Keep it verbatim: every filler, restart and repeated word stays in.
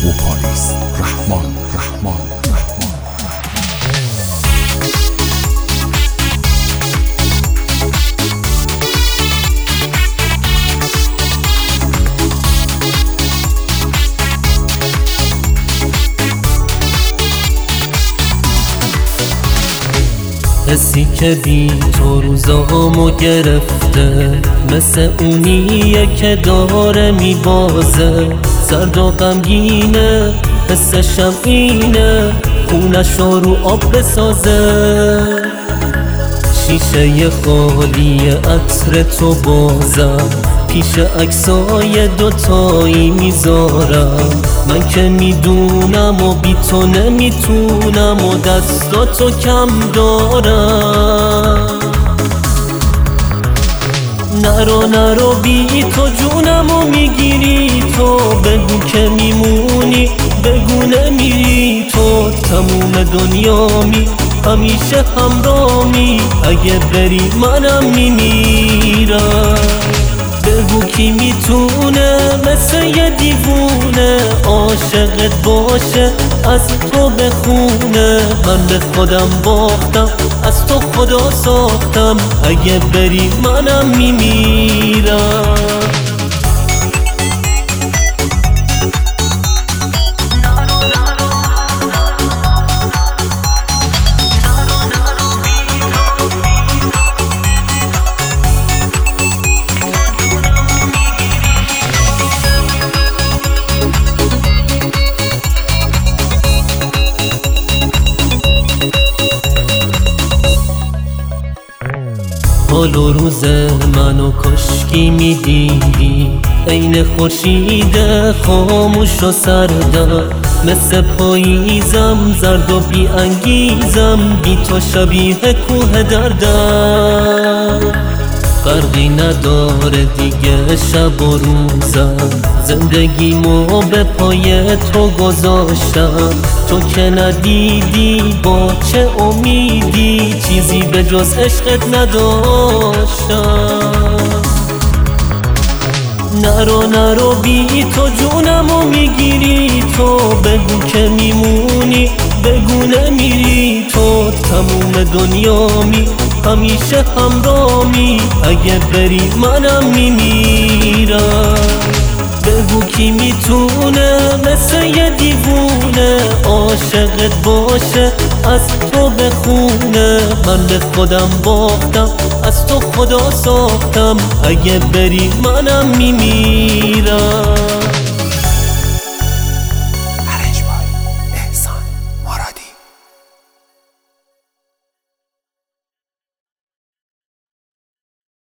وکالیست رحمان رحمان رحمان حسی که بی تو روزامو گرفته، مثل اونیه که داره میبازه، سرد و غمگینه، حسشم اینه، خونشو رو آب بسازه. شیشه خالی عطر تو بازم، پیش عکسای دوتایی میذارم. من که میدونم و بی تو نمیتونم و دستاتو کم دارم. نرو نرو بی تو جونمو میگیری تو، بگو که میمونی بگو نمیری تو. تموم دنیامی همیشه همرامی، اگه بری منم میمیرم. بگو کی میتونه مثل یه دیوونه عاشقت باشه از تو بخونه. من به خودم باختم از تو خدا ساختم، اگه بری منم میمیرم. حال و روز منو کاشکی میدیدی، عین خورشید خاموش و سردم. مثل پاییزم زرد و بی انگیزم، بی تو شبیه کوه دردم. فرقی نداره دیگه شب و روزم، زندگیمو به پای تو گذاشتم. تو که ندیدی با چه امیدی، چیزی به جز عشقت نداشتم. نرو نرو بی تو جونمو میگیری تو، بگو که میمونی بگو نمیری تو. تموم دنیامی همیشه همرامی، اگه بری منم میمیرم. بگو کی میتونه مثل یه دیوونه عاشقت باشه از تو بخونه. من به خودم باختم از تو خدا ساختم، اگه بری منم میمیرم.